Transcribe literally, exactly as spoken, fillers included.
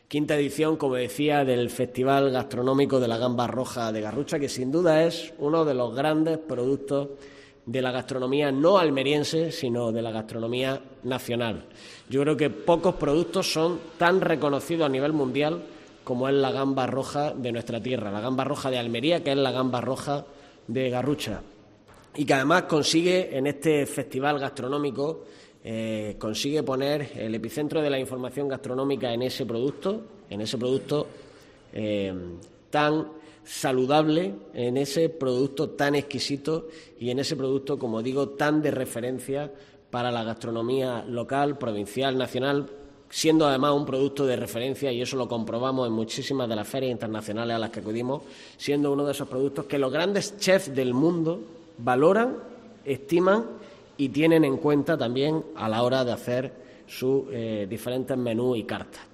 Quinta edición, como decía, del Festival Gastronómico de la Gamba Roja de Garrucha, que sin duda es uno de los grandes productos de la gastronomía no almeriense, sino de la gastronomía nacional. Yo creo que pocos productos son tan reconocidos a nivel mundial como es la gamba roja de nuestra tierra, la gamba roja de Almería, que es la gamba roja de Garrucha, y que además consigue en este festival gastronómico eh, consigue poner el epicentro de la información gastronómica en ese producto, en ese producto eh, tan saludable, en ese producto tan exquisito y en ese producto, como digo, tan de referencia para la gastronomía local, provincial, nacional, siendo además un producto de referencia, y eso lo comprobamos en muchísimas de las ferias internacionales a las que acudimos, siendo uno de esos productos que los grandes chefs del mundo valoran, estiman y tienen en cuenta también a la hora de hacer sus eh, diferentes menús y cartas.